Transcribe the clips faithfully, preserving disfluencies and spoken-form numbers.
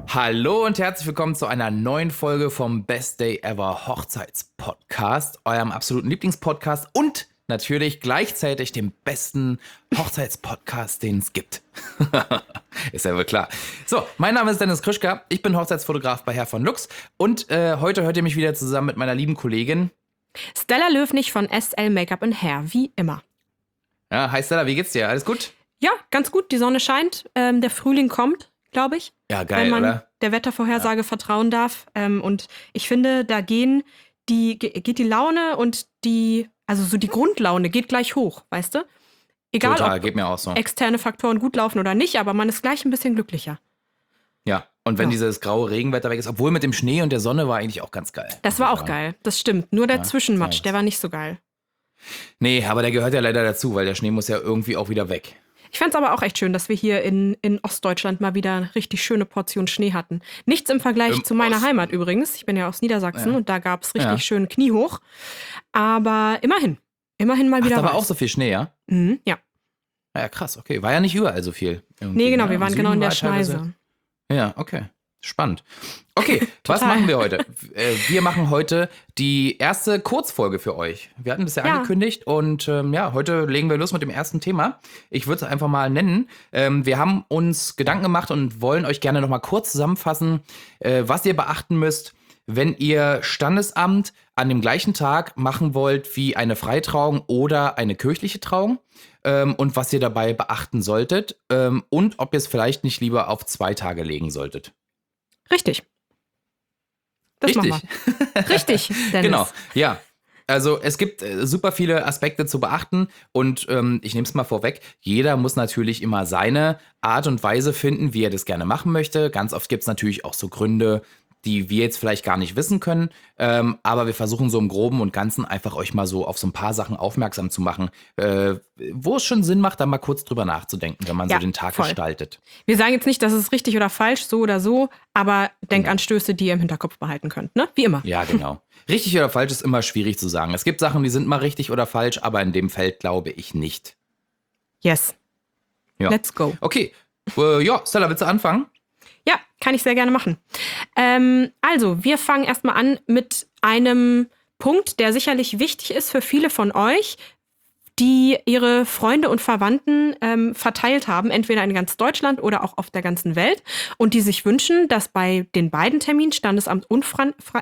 Hallo und herzlich willkommen zu einer neuen Folge vom Best Day Ever Hochzeitspodcast, eurem absoluten Lieblingspodcast und natürlich gleichzeitig dem besten Hochzeitspodcast, den es gibt. Ist ja wohl klar. So, mein Name ist Dennis Krischka, ich bin Hochzeitsfotograf bei Herr von Lux und äh, heute hört ihr mich wieder zusammen mit meiner lieben Kollegin Stella Löwnig von S L Make-up and Hair, wie immer. Ja, hi Stella, wie geht's dir? Alles gut? Ja, ganz gut, die Sonne scheint, ähm, der Frühling kommt, glaube ich. Ja, geil, wenn man oder? der Wettervorhersage ja. vertrauen darf. Ähm, und ich finde, da gehen die, geht die Laune und die, also so die Grundlaune geht gleich hoch, weißt du? Egal, Total, ob geht mir auch so. externe Faktoren gut laufen oder nicht, aber man ist gleich ein bisschen glücklicher. Ja, und wenn ja. dieses graue Regenwetter weg ist, obwohl mit dem Schnee und der Sonne war eigentlich auch ganz geil. Das war auch geil, das stimmt. Nur der ja, Zwischenmatsch, der war nicht so geil. Nee, aber der gehört ja leider dazu, weil der Schnee muss ja irgendwie auch wieder weg. Ich fand es aber auch echt schön, dass wir hier in, in Ostdeutschland mal wieder eine richtig schöne Portion Schnee hatten. Nichts im Vergleich Im zu meiner Osten. Heimat übrigens. Ich bin ja aus Niedersachsen Ja. und da gab es richtig Ja. schön kniehoch. Aber immerhin, immerhin mal Ach, wieder da war weiß. auch so viel Schnee, ja? Mhm, ja. Ja, krass, okay. War ja nicht überall so viel. irgendwie, Nee, genau, ne? wir Im waren Süden genau in der war teilweise- Schneise. Ja, okay. Spannend. Okay, was Total. machen wir heute? Äh, Wir machen heute die erste Kurzfolge für euch. Wir hatten das ja, Ja. angekündigt und ähm, ja, heute legen wir los mit dem ersten Thema. Ich würde es einfach mal nennen. Ähm, wir haben uns Gedanken gemacht und wollen euch gerne noch mal kurz zusammenfassen, äh, was ihr beachten müsst, wenn ihr Standesamt an dem gleichen Tag machen wollt wie eine Freitrauung oder eine kirchliche Trauung ähm, und was ihr dabei beachten solltet ähm, und ob ihr es vielleicht nicht lieber auf zwei Tage legen solltet. Richtig. Das Richtig. machen wir. Richtig, Dennis. Genau, ja. Also es gibt äh, super viele Aspekte zu beachten und ähm, ich nehme es mal vorweg, jeder muss natürlich immer seine Art und Weise finden, wie er das gerne machen möchte. Ganz oft gibt es natürlich auch so Gründe, die wir jetzt vielleicht gar nicht wissen können, ähm, aber wir versuchen so im Groben und Ganzen einfach euch mal so auf so ein paar Sachen aufmerksam zu machen, äh, wo es schon Sinn macht, da mal kurz drüber nachzudenken, wenn man Ja, so den Tag voll. gestaltet. Wir sagen jetzt nicht, dass es richtig oder falsch, so oder so, aber Denkanstöße, die ihr im Hinterkopf behalten könnt, ne? Wie immer. Ja, genau. Richtig oder falsch ist immer schwierig zu sagen. Es gibt Sachen, die sind mal richtig oder falsch, aber in dem Feld glaube ich nicht. Yes. Ja. Let's go. Okay, äh, ja, Stella, willst du anfangen? Ja, kann ich sehr gerne machen. Ähm, also, wir fangen erstmal an mit einem Punkt, der sicherlich wichtig ist für viele von euch, die ihre Freunde und Verwandten ähm, verteilt haben, entweder in ganz Deutschland oder auch auf der ganzen Welt, und die sich wünschen, dass bei den beiden Terminen, Standesamt und Fran- Fra-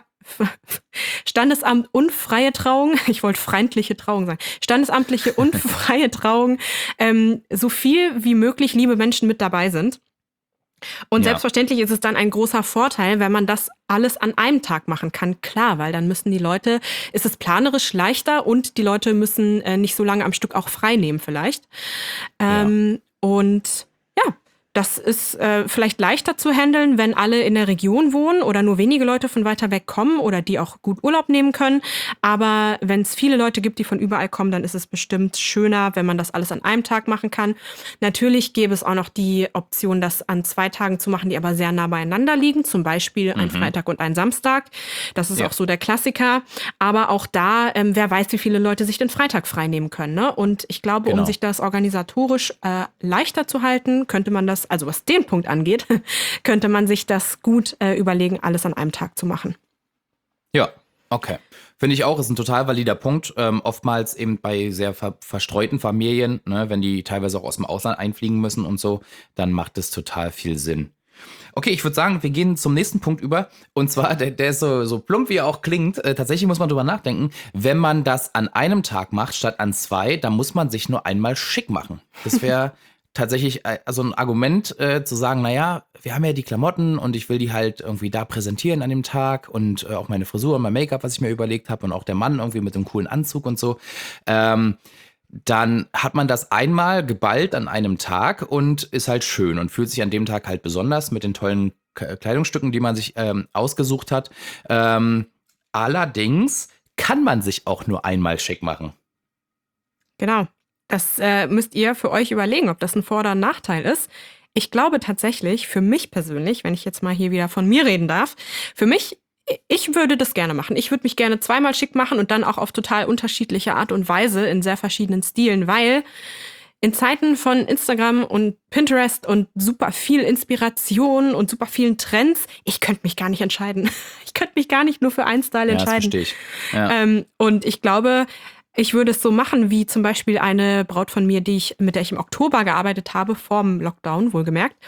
Standesamt und freie Trauung, ich wollte feindliche Trauung sagen, standesamtliche und freie Trauung, ähm, so viel wie möglich liebe Menschen mit dabei sind. Und Ja. selbstverständlich ist es dann ein großer Vorteil, wenn man das alles an einem Tag machen kann. Klar, weil dann müssen die Leute, ist es planerisch leichter und die Leute müssen äh, nicht so lange am Stück auch frei nehmen vielleicht. Ähm, Und ja, das ist äh, vielleicht leichter zu handeln, wenn alle in der Region wohnen oder nur wenige Leute von weiter weg kommen oder die auch gut Urlaub nehmen können. Aber wenn es viele Leute gibt, die von überall kommen, dann ist es bestimmt schöner, wenn man das alles an einem Tag machen kann. Natürlich gäbe es auch noch die Option, das an zwei Tagen zu machen, die aber sehr nah beieinander liegen. Zum Beispiel ein Freitag und ein Samstag. Das ist Ja. auch so der Klassiker. Aber auch da, ähm, wer weiß, wie viele Leute sich den Freitag frei nehmen können. Ne? Und ich glaube, Genau. um sich das organisatorisch äh, leichter zu halten, könnte man das, also was den Punkt angeht, könnte man sich das gut äh, überlegen, alles an einem Tag zu machen. Ja, okay. Finde ich auch, ist ein total valider Punkt. Ähm, oftmals eben bei sehr ver verstreuten Familien, ne, wenn die teilweise auch aus dem Ausland einfliegen müssen und so, dann macht es total viel Sinn. Okay, ich würde sagen, wir gehen zum nächsten Punkt über. Und zwar, der, der ist so, so plump, wie er auch klingt. Äh, tatsächlich muss man drüber nachdenken. Wenn man das an einem Tag macht, statt an zwei, dann muss man sich nur einmal schick machen. Das wäre tatsächlich äh, also ein Argument äh, zu sagen, naja, wir haben ja die Klamotten und ich will die halt irgendwie da präsentieren an dem Tag und äh, auch meine Frisur und mein Make-up, was ich mir überlegt habe und auch der Mann irgendwie mit einem coolen Anzug und so. Ähm, dann hat man das einmal geballt an einem Tag und ist halt schön und fühlt sich an dem Tag halt besonders mit den tollen K- Kleidungsstücken, die man sich ähm, ausgesucht hat. Ähm, allerdings kann man sich auch nur einmal schick machen. Genau. Das äh, müsst ihr für euch überlegen, ob das ein Vor- oder ein Nachteil ist. Ich glaube tatsächlich, für mich persönlich, wenn ich jetzt mal hier wieder von mir reden darf, für mich, ich würde das gerne machen. Ich würde mich gerne zweimal schick machen und dann auch auf total unterschiedliche Art und Weise in sehr verschiedenen Stilen, weil in Zeiten von Instagram und Pinterest und super viel Inspiration und super vielen Trends, ich könnte mich gar nicht entscheiden. Ich könnte mich gar nicht nur für einen Style Ja, das entscheiden. verstehe ich. Ja. Ähm, und ich glaube, ich würde es so machen, wie zum Beispiel eine Braut von mir, die ich, mit der ich im Oktober gearbeitet habe, vor dem Lockdown, wohlgemerkt.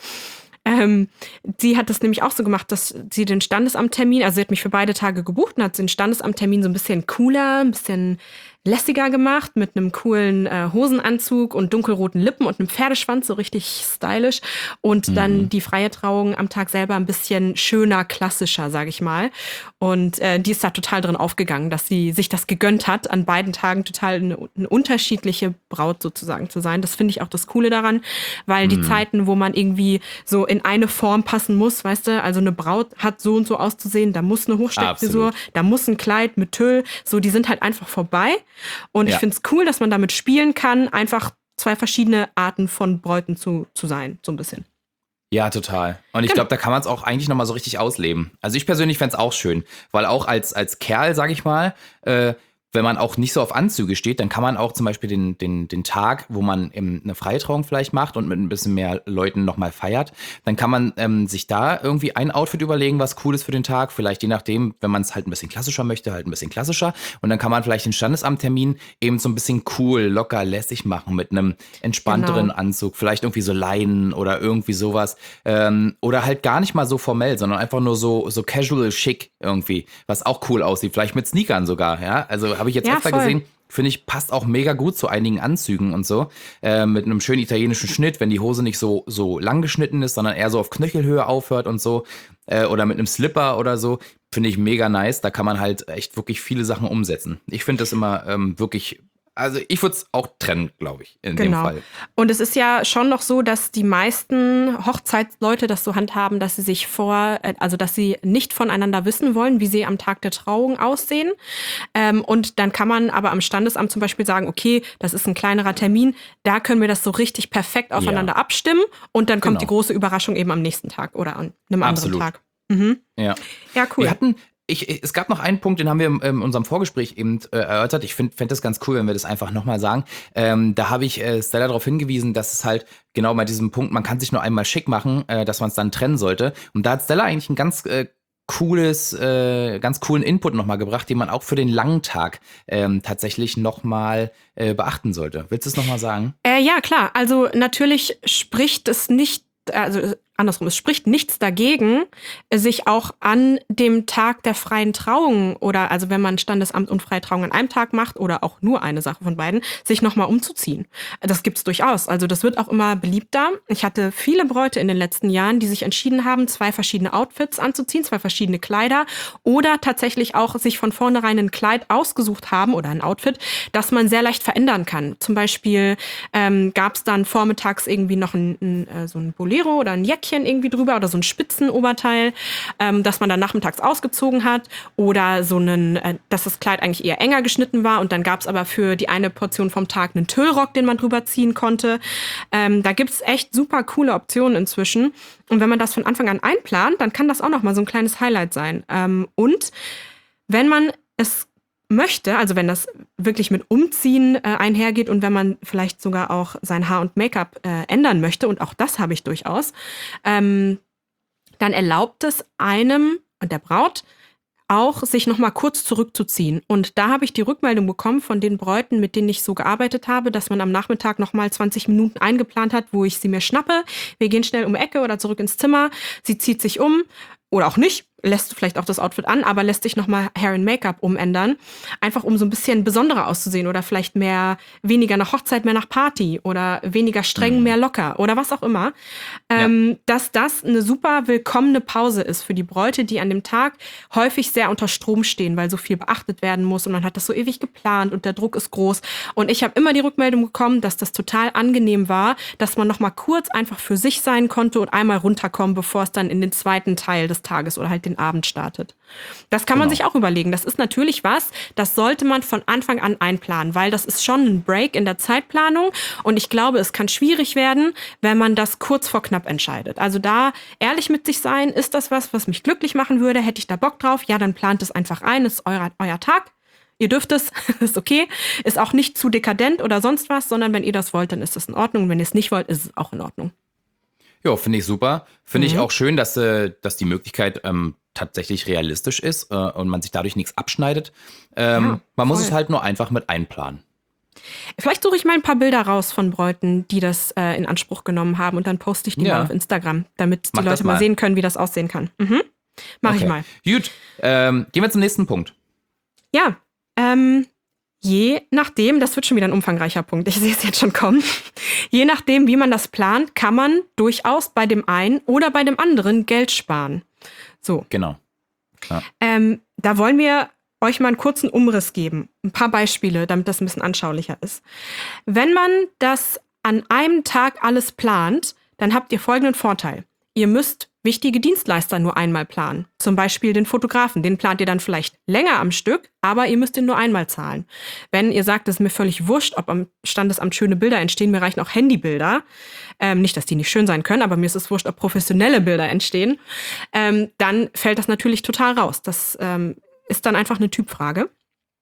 Ähm, sie hat das nämlich auch so gemacht, dass sie den Standesamttermin, also sie hat mich für beide Tage gebucht und hat den Standesamttermin so ein bisschen cooler, ein bisschen lässiger gemacht, mit einem coolen äh, Hosenanzug und dunkelroten Lippen und einem Pferdeschwanz, so richtig stylisch. Und dann die freie Trauung am Tag selber ein bisschen schöner, klassischer, sage ich mal. Und äh, die ist da total drin aufgegangen, dass sie sich das gegönnt hat, an beiden Tagen total eine, eine unterschiedliche Braut sozusagen zu sein. Das finde ich auch das Coole daran, weil die Zeiten, wo man irgendwie so in eine Form passen muss, weißt du, also eine Braut hat so und so auszusehen, da muss eine Hochsteckfrisur, Absolut. da muss ein Kleid mit Tüll, so, die sind halt einfach vorbei. Und ich Ja. finde es cool, dass man damit spielen kann, einfach zwei verschiedene Arten von Bräuten zu, zu sein, so ein bisschen. Ja, total. Und ich Genau. glaube, da kann man es auch eigentlich nochmal so richtig ausleben. Also ich persönlich fände es auch schön, weil auch als, als Kerl, sag ich mal, äh, wenn man auch nicht so auf Anzüge steht, dann kann man auch zum Beispiel den, den, den Tag, wo man eben eine Freitrauung vielleicht macht und mit ein bisschen mehr Leuten nochmal feiert, dann kann man ähm, sich da irgendwie ein Outfit überlegen, was cool ist für den Tag. Vielleicht je nachdem, wenn man es halt ein bisschen klassischer möchte, halt ein bisschen klassischer. Und dann kann man vielleicht den Standesamttermin eben so ein bisschen cool, locker, lässig machen mit einem entspannteren Genau. Anzug. Vielleicht irgendwie so Leinen oder irgendwie sowas. Ähm, oder halt gar nicht mal so formell, sondern einfach nur so, so casual schick irgendwie, was auch cool aussieht. Vielleicht mit Sneakern sogar, ja. Also habe ich jetzt Ja, öfter voll. gesehen. Finde ich, passt auch mega gut zu einigen Anzügen und so. Äh, mit einem schönen italienischen Schnitt, wenn die Hose nicht so, so lang geschnitten ist, sondern eher so auf Knöchelhöhe aufhört und so. Äh, oder mit einem Slipper oder so. Finde ich mega nice. Da kann man halt echt wirklich viele Sachen umsetzen. Ich finde das immer ähm, wirklich, also ich würde es auch trennen, glaube ich, in dem Genau. Fall. Und es ist ja schon noch so, dass die meisten Hochzeitsleute das so handhaben, dass sie sich vor, äh, also dass sie nicht voneinander wissen wollen, wie sie am Tag der Trauung aussehen. Ähm, und dann kann man aber am Standesamt zum Beispiel sagen, okay, das ist ein kleinerer Termin, da können wir das so richtig perfekt aufeinander Ja. abstimmen und dann kommt Genau. die große Überraschung eben am nächsten Tag oder an einem Absolut. anderen Tag. Mhm. Ja. Ja, cool. Wir hatten, ich, es gab noch einen Punkt, den haben wir in, in unserem Vorgespräch eben äh, erörtert. Ich finde fänd das ganz cool, wenn wir das einfach nochmal sagen. Ähm, da habe ich äh, Stella darauf hingewiesen, dass es halt genau bei diesem Punkt, man kann sich nur einmal schick machen, äh, dass man es dann trennen sollte. Und da hat Stella eigentlich ein ganz äh, cooles, äh, ganz coolen Input nochmal gebracht, den man auch für den langen Tag ähm, tatsächlich nochmal äh, beachten sollte. Willst du es nochmal sagen? Äh, ja, klar. Also natürlich spricht es nicht, also andersrum, es spricht nichts dagegen, sich auch an dem Tag der freien Trauung oder also wenn man Standesamt und freie Trauung an einem Tag macht oder auch nur eine Sache von beiden, sich nochmal umzuziehen. Das gibt's durchaus. Also das wird auch immer beliebter. Ich hatte viele Bräute in den letzten Jahren, die sich entschieden haben, zwei verschiedene Outfits anzuziehen, zwei verschiedene Kleider oder tatsächlich auch sich von vornherein ein Kleid ausgesucht haben oder ein Outfit, das man sehr leicht verändern kann. Zum Beispiel ähm, gab's dann vormittags irgendwie noch ein, ein, äh, so ein Bolero oder ein Jäckchen irgendwie drüber oder so ein Spitzenoberteil, ähm, das man dann nachmittags ausgezogen hat oder so einen, äh, dass das Kleid eigentlich eher enger geschnitten war und dann gab es aber für die eine Portion vom Tag einen Tüllrock, den man drüber ziehen konnte. Ähm, da gibt's echt super coole Optionen inzwischen und wenn man das von Anfang an einplant, dann kann das auch noch mal so ein kleines Highlight sein. Ähm, und wenn man es möchte, also wenn das wirklich mit Umziehen äh, einhergeht und wenn man vielleicht sogar auch sein Haar und Make-up äh, ändern möchte, und auch das habe ich durchaus, ähm, dann erlaubt es einem und der Braut auch, sich noch mal kurz zurückzuziehen. Und da habe ich die Rückmeldung bekommen von den Bräuten, mit denen ich so gearbeitet habe, dass man am Nachmittag noch mal zwanzig Minuten eingeplant hat, wo ich sie mir schnappe. Wir gehen schnell um die Ecke oder zurück ins Zimmer. Sie zieht sich um oder auch nicht, lässt vielleicht auch das Outfit an, aber lässt sich nochmal Hair and Make-up umändern. Einfach um so ein bisschen besonderer auszusehen oder vielleicht mehr, weniger nach Hochzeit, mehr nach Party oder weniger streng, mehr locker oder was auch immer. Ähm, ja. Dass das eine super willkommene Pause ist für die Bräute, die an dem Tag häufig sehr unter Strom stehen, weil so viel beachtet werden muss und man hat das so ewig geplant und der Druck ist groß. Und ich habe immer die Rückmeldung bekommen, dass das total angenehm war, dass man nochmal kurz einfach für sich sein konnte und einmal runterkommen, bevor es dann in den zweiten Teil des Tages oder halt den Abend startet. Das kann man Genau. sich auch überlegen. Das ist natürlich was, das sollte man von Anfang an einplanen, weil das ist schon ein Break in der Zeitplanung und ich glaube, es kann schwierig werden, wenn man das kurz vor knapp entscheidet. Also da ehrlich mit sich sein, ist das was, was mich glücklich machen würde? Hätte ich da Bock drauf? Ja, dann plant es einfach ein, ist euer, euer Tag. Ihr dürft es, ist okay, ist auch nicht zu dekadent oder sonst was, sondern wenn ihr das wollt, dann ist das in Ordnung. Und wenn ihr es nicht wollt, ist es auch in Ordnung. Ja, finde ich super. Finde Mhm. ich auch schön, dass, äh, dass die Möglichkeit ähm, tatsächlich realistisch ist äh, und man sich dadurch nichts abschneidet. Ähm, Ja, man muss voll. es halt nur einfach mit einplanen. Vielleicht suche ich mal ein paar Bilder raus von Bräuten, die das äh, in Anspruch genommen haben und dann poste ich die Ja. mal auf Instagram, damit die Mach das Leute mal mal. sehen können, wie das aussehen kann. Mhm. Mach ich Okay. mal. Gut, ähm, gehen wir zum nächsten Punkt. Ja, ähm, je nachdem, das wird schon wieder ein umfangreicher Punkt, ich sehe es jetzt schon kommen, je nachdem, wie man das plant, kann man durchaus bei dem einen oder bei dem anderen Geld sparen. So, Genau. ähm, da wollen wir euch mal einen kurzen Umriss geben, ein paar Beispiele, damit das ein bisschen anschaulicher ist. Wenn man das an einem Tag alles plant, dann habt ihr folgenden Vorteil. Ihr müsst wichtige Dienstleister nur einmal planen. Zum Beispiel den Fotografen. Den plant ihr dann vielleicht länger am Stück, aber ihr müsst ihn nur einmal zahlen. Wenn ihr sagt, es ist mir völlig wurscht, ob am Standesamt schöne Bilder entstehen, mir reichen auch Handybilder. Ähm, nicht, dass die nicht schön sein können, aber mir ist es wurscht, ob professionelle Bilder entstehen. Ähm, dann fällt das natürlich total raus. Das ähm, ist dann einfach eine Typfrage.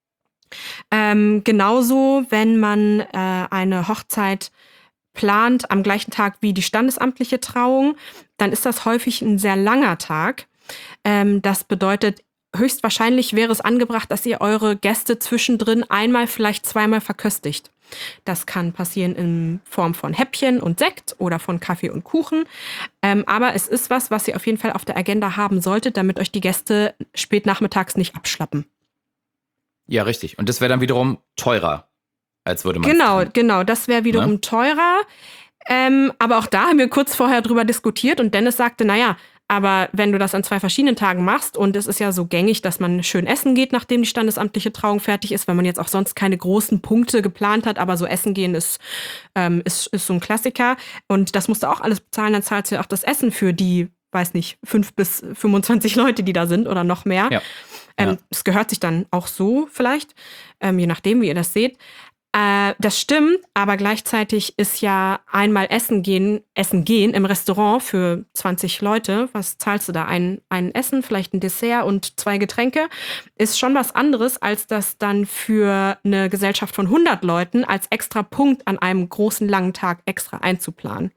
Ähm, genauso, wenn man äh, eine Hochzeit plant am gleichen Tag wie die standesamtliche Trauung, dann ist das häufig ein sehr langer Tag. Ähm, das bedeutet, höchstwahrscheinlich wäre es angebracht, dass ihr eure Gäste zwischendrin einmal, vielleicht zweimal verköstigt. Das kann passieren in Form von Häppchen und Sekt oder von Kaffee und Kuchen. Ähm, aber es ist was, was ihr auf jeden Fall auf der Agenda haben solltet, damit euch die Gäste spät nachmittags nicht abschlappen. Ja, richtig. Und das wäre dann wiederum teurer, als würde man. Genau, genau. Das wäre wiederum Ne? teurer. Ähm, aber auch da haben wir kurz vorher drüber diskutiert und Dennis sagte, naja, aber wenn du das an zwei verschiedenen Tagen machst und es ist ja so gängig, dass man schön essen geht, nachdem die standesamtliche Trauung fertig ist, wenn man jetzt auch sonst keine großen Punkte geplant hat, aber so essen gehen ist, ähm, ist, ist so ein Klassiker und das musst du auch alles bezahlen, dann zahlst du ja auch das Essen für die, weiß nicht, fünf bis fünfundzwanzig Leute, die da sind oder noch mehr. Ja. Ähm, Ja. Es gehört sich dann auch so vielleicht, ähm, je nachdem, wie ihr das seht. Äh, das stimmt, aber gleichzeitig ist ja einmal essen gehen, essen gehen im Restaurant für zwanzig Leute. Was zahlst du da? Ein, ein Essen, vielleicht ein Dessert und zwei Getränke. Ist schon was anderes, als das dann für eine Gesellschaft von hundert Leuten als extra Punkt an einem großen, langen Tag extra einzuplanen.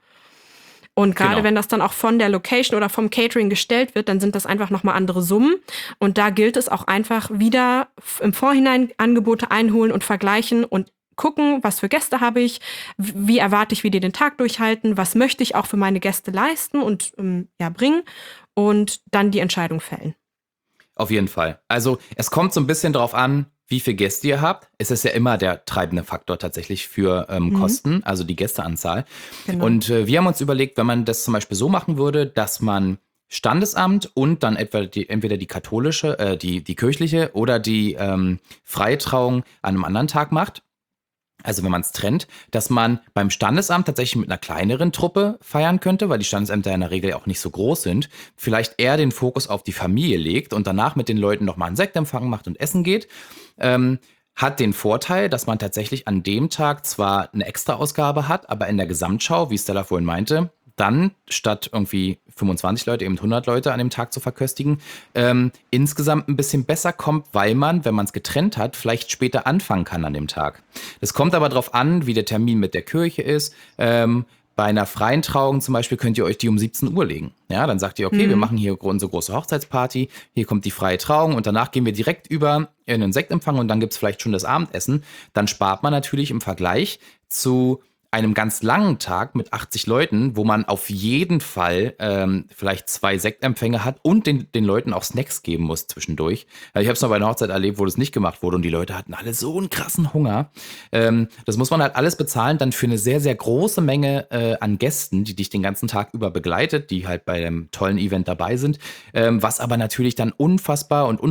Und gerade Genau. wenn das dann auch von der Location oder vom Catering gestellt wird, dann sind das einfach nochmal andere Summen. Und da gilt es auch einfach wieder f- im Vorhinein Angebote einholen und vergleichen und gucken, was für Gäste habe ich, w- wie erwarte ich, wie die den Tag durchhalten, was möchte ich auch für meine Gäste leisten und ähm, ja, bringen und dann die Entscheidung fällen. Auf jeden Fall. Also es kommt so ein bisschen drauf an, wie viele Gäste ihr habt. Es ist ja immer der treibende Faktor tatsächlich für ähm, Mhm. Kosten, also die Gästeanzahl. Genau. Und äh, wir haben uns überlegt, wenn man das zum Beispiel so machen würde, dass man Standesamt und dann etwa die, entweder die katholische, äh, die, die kirchliche oder die ähm, freie Trauung an einem anderen Tag macht. Also wenn man es trennt, dass man beim Standesamt tatsächlich mit einer kleineren Truppe feiern könnte, weil die Standesämter in der Regel ja auch nicht so groß sind, vielleicht eher den Fokus auf die Familie legt und danach mit den Leuten nochmal einen Sektempfang macht und essen geht. Ähm, hat den Vorteil, dass man tatsächlich an dem Tag zwar eine Extra-Ausgabe hat, aber in der Gesamtschau, wie Stella vorhin meinte, dann statt irgendwie fünfundzwanzig Leute eben hundert Leute an dem Tag zu verköstigen, ähm, insgesamt ein bisschen besser kommt, weil man, wenn man es getrennt hat, vielleicht später anfangen kann an dem Tag. Es kommt aber darauf an, wie der Termin mit der Kirche ist. Ähm, bei einer freien Trauung zum Beispiel könnt ihr euch die um siebzehn Uhr legen. Ja, dann sagt ihr, okay, wir machen hier unsere große Hochzeitsparty, hier kommt die freie Trauung und danach gehen wir direkt über in einen Sektempfang und dann gibt es vielleicht schon das Abendessen. Dann spart man natürlich im Vergleich zu einem ganz langen Tag mit achtzig Leuten, wo man auf jeden Fall ähm, vielleicht zwei Sektempfänge hat und den, den Leuten auch Snacks geben muss zwischendurch. Also ich habe es noch bei einer Hochzeit erlebt, wo das nicht gemacht wurde und die Leute hatten alle so einen krassen Hunger. Ähm, das muss man halt alles bezahlen, dann für eine sehr, sehr große Menge äh, an Gästen, die dich den ganzen Tag über begleitet, die halt bei dem tollen Event dabei sind, ähm, was aber natürlich dann unfassbar und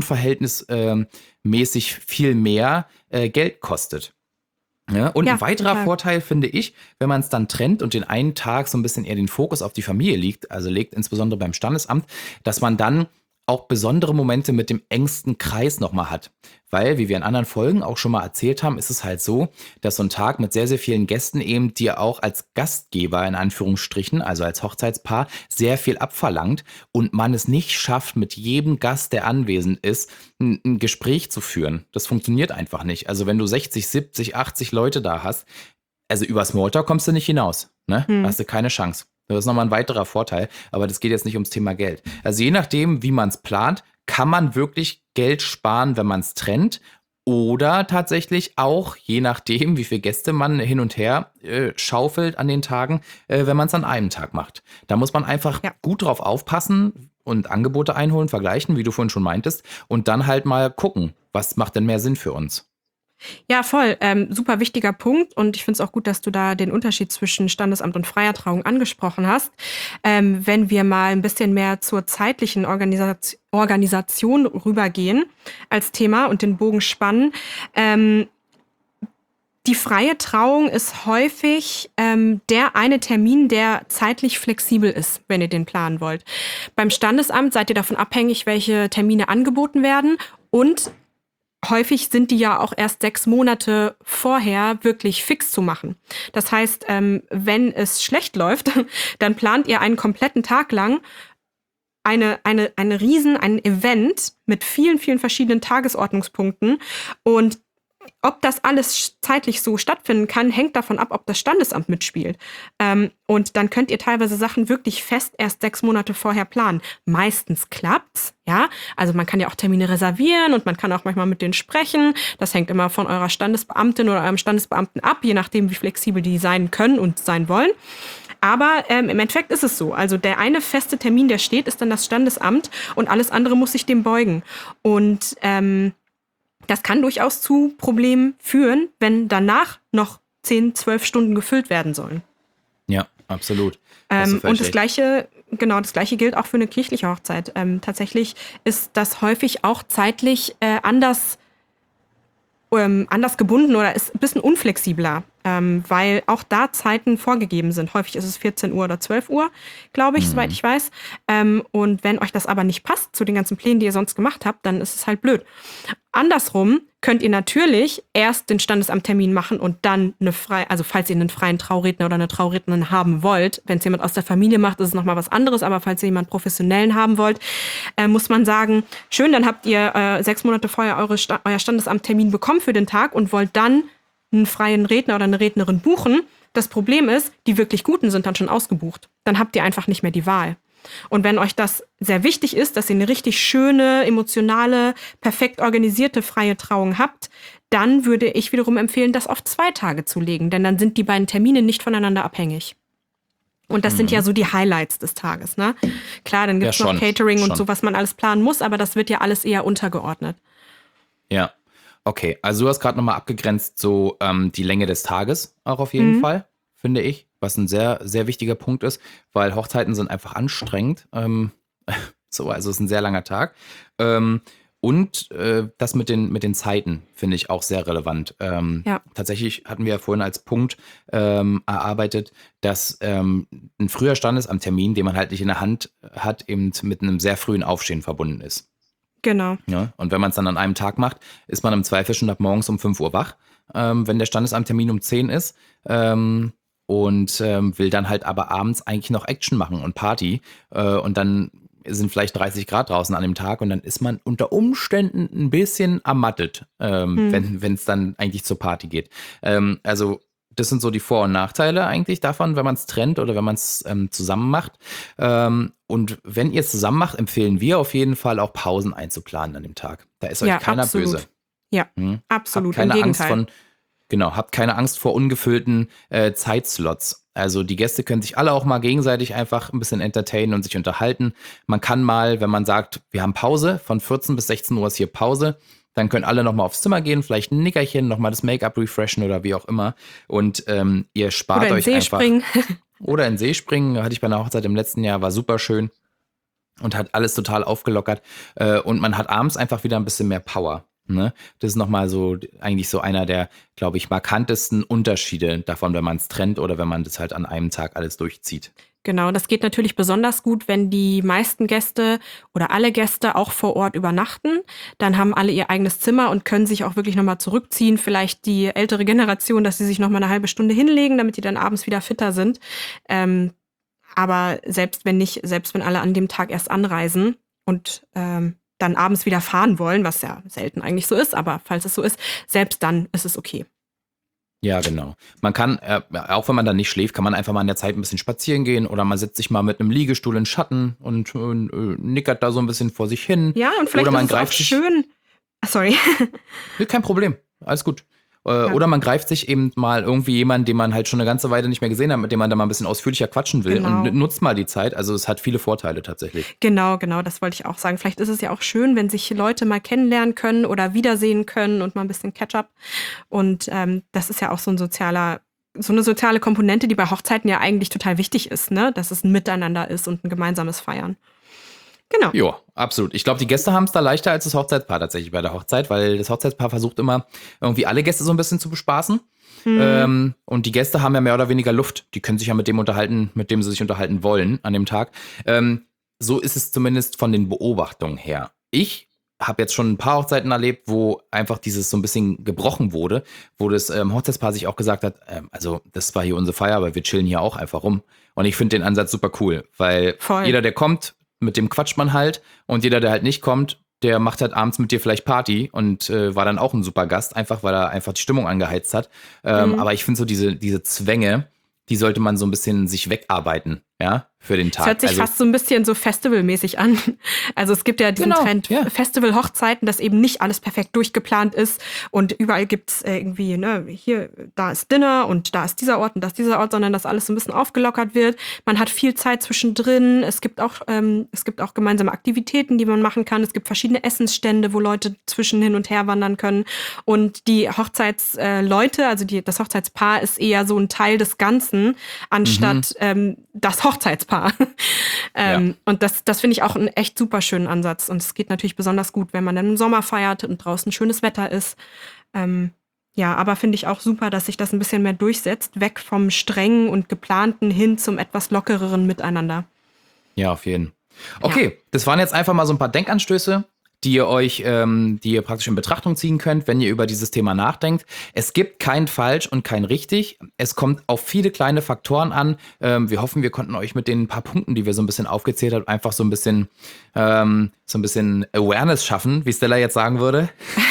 unverhältnismäßig viel mehr äh, Geld kostet. Ja, und Ja, ein weiterer total. Vorteil finde ich, wenn man es dann trennt und den einen Tag so ein bisschen eher den Fokus auf die Familie liegt, also legt insbesondere beim Standesamt, dass man dann auch besondere Momente mit dem engsten Kreis nochmal hat. Weil, wie wir in anderen Folgen auch schon mal erzählt haben, ist es halt so, dass so ein Tag mit sehr, sehr vielen Gästen eben dir auch als Gastgeber in Anführungsstrichen, also als Hochzeitspaar, sehr viel abverlangt und man es nicht schafft, mit jedem Gast, der anwesend ist, ein, ein Gespräch zu führen. Das funktioniert einfach nicht. Also wenn du sechzig, siebzig, achtzig Leute da hast, also über Smalltalk kommst du nicht hinaus. Ne? Hm. Hast du keine Chance. Das ist nochmal ein weiterer Vorteil, aber das geht jetzt nicht ums Thema Geld. Also je nachdem, wie man es plant, kann man wirklich Geld sparen, wenn man es trennt. Oder tatsächlich auch, je nachdem, wie viele Gäste man hin und her äh, schaufelt an den Tagen, äh, wenn man es an einem Tag macht. Da muss man einfach Ja. gut drauf aufpassen und Angebote einholen, vergleichen, wie du vorhin schon meintest, und dann halt mal gucken, was macht denn mehr Sinn für uns. Ja, voll. Ähm, super wichtiger Punkt. Und ich finde es auch gut, dass du da den Unterschied zwischen Standesamt und freier Trauung angesprochen hast. Ähm, wenn wir mal ein bisschen mehr zur zeitlichen Organisation, Organisation rübergehen als Thema und den Bogen spannen. Ähm, die freie Trauung ist häufig ähm, der eine Termin, der zeitlich flexibel ist, wenn ihr den planen wollt. Beim Standesamt seid ihr davon abhängig, welche Termine angeboten werden, und häufig sind die ja auch erst sechs Monate vorher wirklich fix zu machen. Das heißt, ähm, wenn es schlecht läuft, dann plant ihr einen kompletten Tag lang eine, eine, eine Riesen, ein Event mit vielen, vielen verschiedenen Tagesordnungspunkten, und ob das alles zeitlich so stattfinden kann, hängt davon ab, ob das Standesamt mitspielt. Ähm, und dann könnt ihr teilweise Sachen wirklich fest erst sechs Monate vorher planen. Meistens klappt's, ja. Also man kann ja auch Termine reservieren und man kann auch manchmal mit denen sprechen. Das hängt immer von eurer Standesbeamtin oder eurem Standesbeamten ab, je nachdem, wie flexibel die sein können und sein wollen. Aber ähm, im Endeffekt ist es so. Also der eine feste Termin, der steht, ist dann das Standesamt, und alles andere muss sich dem beugen. Und ähm, das kann durchaus zu Problemen führen, wenn danach noch zehn, zwölf Stunden gefüllt werden sollen. Ja, absolut. Ähm, und das Gleiche, genau, das Gleiche gilt auch für eine kirchliche Hochzeit. Ähm, tatsächlich ist das häufig auch zeitlich äh, anders, ähm, anders gebunden oder ist ein bisschen unflexibler, ähm, weil auch da Zeiten vorgegeben sind. Häufig ist es vierzehn Uhr oder zwölf Uhr, glaube ich, mhm. soweit ich weiß. Ähm, und wenn euch das aber nicht passt zu den ganzen Plänen, die ihr sonst gemacht habt, dann ist es halt blöd. Andersrum könnt ihr natürlich erst den Standesamttermin machen und dann eine freie, also falls ihr einen freien Trauredner oder eine Traurednerin haben wollt, wenn es jemand aus der Familie macht, ist es nochmal was anderes, aber falls ihr jemanden Professionellen haben wollt, äh, muss man sagen, schön, dann habt ihr äh, sechs Monate vorher eure Sta- euer Standesamttermin bekommen für den Tag und wollt dann einen freien Redner oder eine Rednerin buchen. Das Problem ist, die wirklich Guten sind dann schon ausgebucht. Dann habt ihr einfach nicht mehr die Wahl. Und wenn euch das sehr wichtig ist, dass ihr eine richtig schöne, emotionale, perfekt organisierte freie Trauung habt, dann würde ich wiederum empfehlen, das auf zwei Tage zu legen, denn dann sind die beiden Termine nicht voneinander abhängig. Und das mhm. sind ja so die Highlights des Tages, ne? Klar, dann gibt es ja, noch Catering schon. Und so, was man alles planen muss, aber das wird ja alles eher untergeordnet. Ja, okay. Also du hast gerade nochmal abgegrenzt, so ähm, die Länge des Tages auch auf jeden mhm. Fall, finde ich. Was ein sehr, sehr wichtiger Punkt ist, weil Hochzeiten sind einfach anstrengend. Ähm, so, also es ist ein sehr langer Tag. Ähm, und äh, das mit den, mit den Zeiten finde ich auch sehr relevant. Ähm, ja. Tatsächlich hatten wir ja vorhin als Punkt ähm, erarbeitet, dass ähm, ein früher Standesamttermin, den man halt nicht in der Hand hat, eben mit einem sehr frühen Aufstehen verbunden ist. Genau. Ja, und wenn man es dann an einem Tag macht, ist man im Zweifel schon ab morgens um fünf Uhr wach, ähm, wenn der Standesamttermin um zehn ist. Ähm, und ähm, will dann halt aber abends eigentlich noch Action machen und Party. Äh, und dann sind vielleicht dreißig Grad draußen an dem Tag und dann ist man unter Umständen ein bisschen ermattet, ähm, hm. wenn wenn es dann eigentlich zur Party geht. Ähm, also das sind so die Vor- und Nachteile eigentlich davon, wenn man es trennt oder wenn man es ähm, zusammen macht. Ähm, und wenn ihr es zusammen macht, empfehlen wir auf jeden Fall auch Pausen einzuplanen an dem Tag. Da ist euch ja, keiner absolut. böse. Ja, hm? absolut. Habt keine Im Angst Gegenteil. von Genau, habt keine Angst vor ungefüllten äh, Zeitslots. Also die Gäste können sich alle auch mal gegenseitig einfach ein bisschen entertainen und sich unterhalten. Man kann mal, wenn man sagt, wir haben Pause, von vierzehn bis sechzehn Uhr ist hier Pause, dann können alle nochmal aufs Zimmer gehen, vielleicht ein Nickerchen, nochmal das Make-up refreshen oder wie auch immer. Und ähm, ihr spart oder in euch See einfach. Springen. Oder in See springen, hatte ich bei einer Hochzeit im letzten Jahr, war super schön und hat alles total aufgelockert. Äh, und man hat abends einfach wieder ein bisschen mehr Power. Ne? Das ist nochmal so eigentlich so einer der, glaube ich, markantesten Unterschiede davon, wenn man es trennt oder wenn man das halt an einem Tag alles durchzieht. Genau, das geht natürlich besonders gut, wenn die meisten Gäste oder alle Gäste auch vor Ort übernachten. Dann haben alle ihr eigenes Zimmer und können sich auch wirklich nochmal zurückziehen. Vielleicht die ältere Generation, dass sie sich nochmal eine halbe Stunde hinlegen, damit die dann abends wieder fitter sind. Ähm, aber selbst wenn nicht, selbst wenn alle an dem Tag erst anreisen und ähm, dann abends wieder fahren wollen, was ja selten eigentlich so ist, aber falls es so ist, selbst dann ist es okay. Ja, genau. Man kann, äh, auch wenn man dann nicht schläft, kann man einfach mal in der Zeit ein bisschen spazieren gehen oder man setzt sich mal mit einem Liegestuhl in den Schatten und, und äh, nickert da so ein bisschen vor sich hin. Ja, und vielleicht oder man ist es greift auch sich, schön. Ah, sorry. Nee, kein Problem, alles gut. Äh, Ja. Oder man greift sich eben mal irgendwie jemanden, den man halt schon eine ganze Weile nicht mehr gesehen hat, mit dem man da mal ein bisschen ausführlicher quatschen will Genau. und nutzt mal die Zeit. Also es hat viele Vorteile tatsächlich. Genau, genau, das wollte ich auch sagen. Vielleicht ist es ja auch schön, wenn sich Leute mal kennenlernen können oder wiedersehen können und mal ein bisschen Catch-up. Und ähm, das ist ja auch so ein sozialer, so eine soziale Komponente, die bei Hochzeiten ja eigentlich total wichtig ist, ne? Dass es ein Miteinander ist und ein gemeinsames Feiern. Genau. Jo, absolut. Ich glaube, die Gäste haben es da leichter als das Hochzeitspaar tatsächlich bei der Hochzeit, weil das Hochzeitspaar versucht immer, irgendwie alle Gäste so ein bisschen zu bespaßen. Hm. Ähm, und die Gäste haben ja mehr oder weniger Luft. Die können sich ja mit dem unterhalten, mit dem sie sich unterhalten wollen an dem Tag. Ähm, so ist es zumindest von den Beobachtungen her. Ich habe jetzt schon ein paar Hochzeiten erlebt, wo einfach dieses so ein bisschen gebrochen wurde, wo das ähm, Hochzeitspaar sich auch gesagt hat, ähm, also das war hier unsere Feier, aber wir chillen hier auch einfach rum. Und ich finde den Ansatz super cool, weil Voll. jeder, der kommt, mit dem quatscht man halt und jeder, der halt nicht kommt, der macht halt abends mit dir vielleicht Party und äh, war dann auch ein super Gast, einfach weil er einfach die Stimmung angeheizt hat. Ähm, Mhm. Aber ich finde so diese, diese Zwänge, die sollte man so ein bisschen sich wegarbeiten, ja, für den Tag. Es hört sich also, fast so ein bisschen so festivalmäßig an. Also es gibt ja diesen Genau, Trend ja. Festival-Hochzeiten, dass eben nicht alles perfekt durchgeplant ist und überall gibt's äh, irgendwie, ne, hier, da ist Dinner und da ist dieser Ort und da ist dieser Ort, sondern dass alles so ein bisschen aufgelockert wird. Man hat viel Zeit zwischendrin. Es gibt auch, ähm, es gibt auch gemeinsame Aktivitäten, die man machen kann. Es gibt verschiedene Essensstände, wo Leute zwischen hin und her wandern können. Und die Hochzeitsleute, also die, das Hochzeitspaar ist eher so ein Teil des Ganzen, anstatt ähm, das Hochzeitspaar. ähm, Ja. Und das, das finde ich auch einen echt super schönen Ansatz. Und es geht natürlich besonders gut, wenn man dann im Sommer feiert und draußen schönes Wetter ist. Ähm, ja, aber finde ich auch super, dass sich das ein bisschen mehr durchsetzt, weg vom strengen und geplanten hin zum etwas lockereren Miteinander. Ja, auf jeden. Okay, das waren jetzt einfach mal so ein paar Denkanstöße, die ihr euch, ähm, die ihr praktisch in Betrachtung ziehen könnt, wenn ihr über dieses Thema nachdenkt. Es gibt kein falsch und kein richtig. Es kommt auf viele kleine Faktoren an. Ähm, wir hoffen, wir konnten euch mit den paar Punkten, die wir so ein bisschen aufgezählt haben, einfach so ein bisschen, ähm, so ein bisschen Awareness schaffen, wie Stella jetzt sagen würde.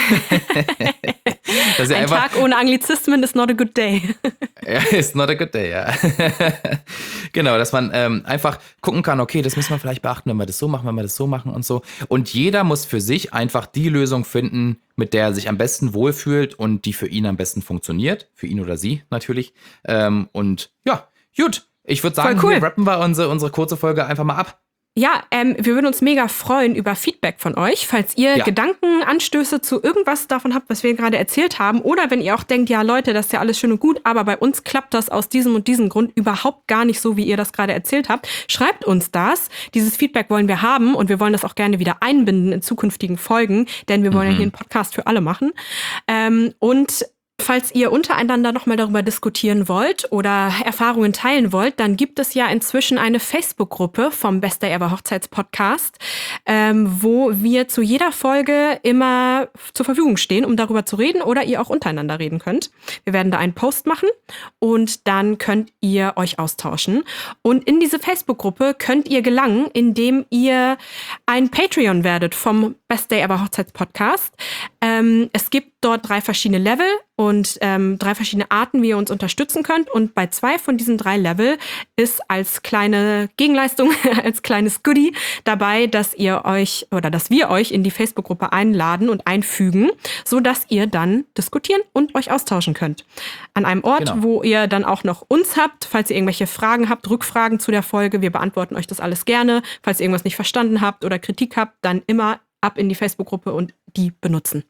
Dass ihr Ein einfach, Tag ohne Anglizismen is not a good day. ja, ist not a good day, ja. Genau, dass man ähm, einfach gucken kann, okay, das müssen wir vielleicht beachten, wenn wir das so machen, wenn wir das so machen und so. Und jeder muss für sich einfach die Lösung finden, mit der er sich am besten wohlfühlt und die für ihn am besten funktioniert. Für ihn oder sie natürlich. Ähm, und ja, gut. Ich würde sagen, Voll cool. hier rappen wir unsere, unsere kurze Folge einfach mal ab. Ja, ähm, wir würden uns mega freuen über Feedback von euch, falls ihr Ja. Gedanken, Anstöße zu irgendwas davon habt, was wir gerade erzählt haben. Oder wenn ihr auch denkt, ja Leute, das ist ja alles schön und gut, aber bei uns klappt das aus diesem und diesem Grund überhaupt gar nicht so, wie ihr das gerade erzählt habt. Schreibt uns das. Dieses Feedback wollen wir haben und wir wollen das auch gerne wieder einbinden in zukünftigen Folgen, denn wir wollen ja hier einen Podcast für alle machen. Ähm, und falls ihr untereinander nochmal darüber diskutieren wollt oder Erfahrungen teilen wollt, dann gibt es ja inzwischen eine Facebook-Gruppe vom Best Day Ever Hochzeitspodcast, ähm, wo wir zu jeder Folge immer zur Verfügung stehen, um darüber zu reden oder ihr auch untereinander reden könnt. Wir werden da einen Post machen und dann könnt ihr euch austauschen. Und in diese Facebook-Gruppe könnt ihr gelangen, indem ihr ein Patreon werdet vom Best Day Ever Hochzeitspodcast. Ähm, es gibt dort drei verschiedene Level und ähm, drei verschiedene Arten, wie ihr uns unterstützen könnt. Und bei zwei von diesen drei Level ist als kleine Gegenleistung, als kleines Goodie dabei, dass ihr euch oder dass wir euch in die Facebook-Gruppe einladen und einfügen, sodass ihr dann diskutieren und euch austauschen könnt. An einem Ort, Genau. wo ihr dann auch noch uns habt, falls ihr irgendwelche Fragen habt, Rückfragen zu der Folge. Wir beantworten euch das alles gerne. Falls ihr irgendwas nicht verstanden habt oder Kritik habt, dann immer ab in die Facebook-Gruppe und die benutzen.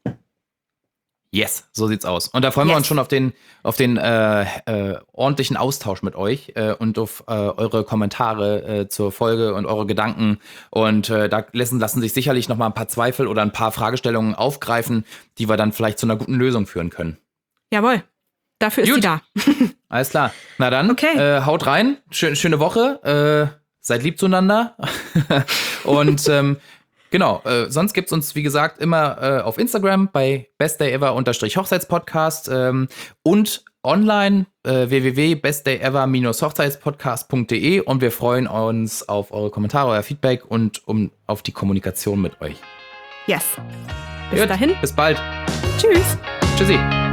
Yes, so sieht's aus. Und da freuen wir Yes. uns schon auf den, auf den äh, äh, ordentlichen Austausch mit euch äh, und auf äh, eure Kommentare äh, zur Folge und eure Gedanken. Und äh, da lassen, lassen sich sicherlich noch mal ein paar Zweifel oder ein paar Fragestellungen aufgreifen, die wir dann vielleicht zu einer guten Lösung führen können. Jawohl. Dafür ist Gut. sie da. Alles klar. Na dann, Okay. äh, haut rein. Schön, schöne Woche. Äh, seid lieb zueinander. Und ähm, genau, äh, sonst gibt's uns, wie gesagt, immer äh, auf Instagram bei bestdayever-hochzeitspodcast ähm, und online äh, w w w punkt bestdayever hochzeitspodcast punkt d e und wir freuen uns auf eure Kommentare, euer Feedback und um auf die Kommunikation mit euch. Yes. Bis Gut, dahin. bis bald. Tschüss. Tschüssi.